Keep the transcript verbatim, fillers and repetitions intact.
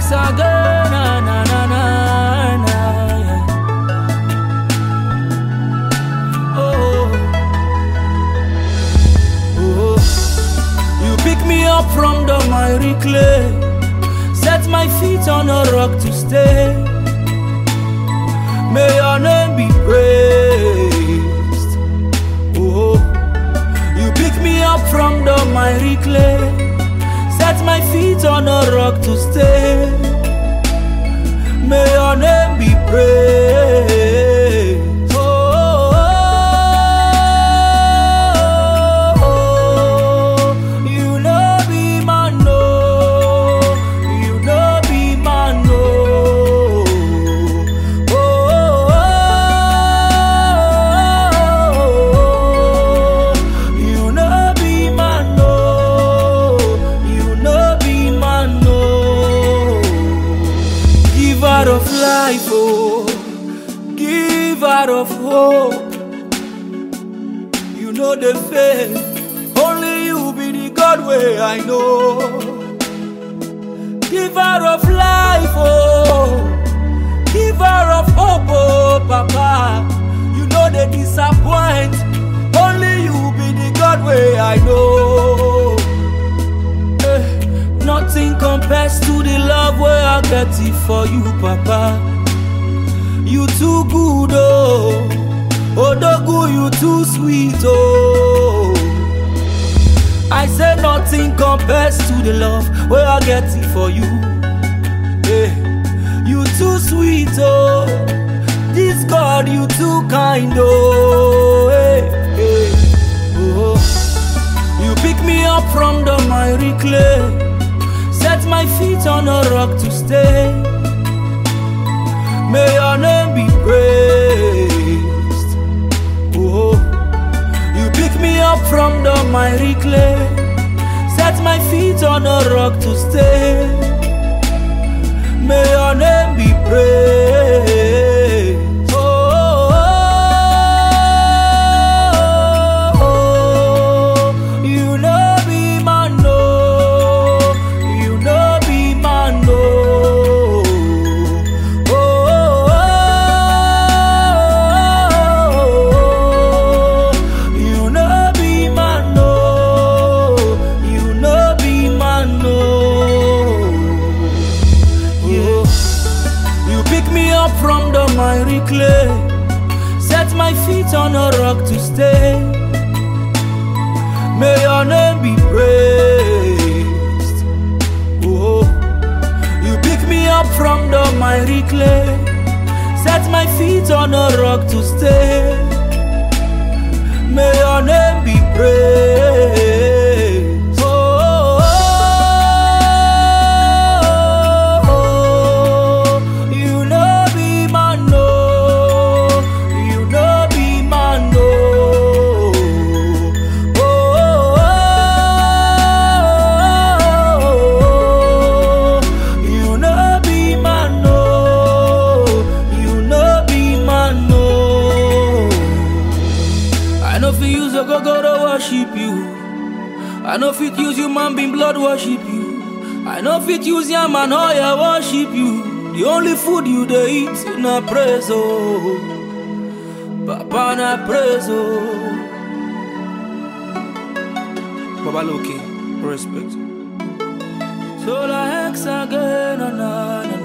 hexagon, na na na na na. Oh, oh, you pick me up from the miry clay, set my feet on a rock to stay. May your name be praised. Oh, you pick me up from the miry clay, set my feet on a rock to stay. May your name be praised. Oh, oh, oh, you know be man, no, you know be man, no. Oh, oh, oh, you know be man, no, you know be man, no. Giver of life, oh, giver of hope. You know the faith, only you be the God way I know. Giver of life, oh, giver of hope, oh, Papa. You know they disappoint, only you be the God way I know. Eh, nothing compares to the love where I get it for you, Papa. You too good, oh, Odogu, you too sweet, oh. I say nothing compares to the love where I get it for you. Eh, you too sweet, oh. This God, you too kind, oh. Eh, eh, oh. You pick me up from the miry clay, set my feet on a rock to stay. May your name be praised. Oh, you pick me up from the miry clay, set my feet on a rock to stay. May your name be praised. Oh, oh, oh, you know be man, no, you know be man, no. Oh, oh, oh, you know be man, no, you know be man, no. Yeah. You pick me up from the miry clay, set my feet on a rock to stay. May your name be praised. Oh, you pick me up from the miry clay, set my feet on a rock to stay. May your name be praised. Oh, oh, oh, you know be man, no, you know be man, no. Oh, oh, you know be man, no, you know be man, no. I know if you use a go-go to worship you, I know if it use human being blood worship you, I know if it use yam and oil worship you. The only food you dey eat na praise, oh, Papa na praise, oh. Baba Loki, respect. So la hexagon, na na na.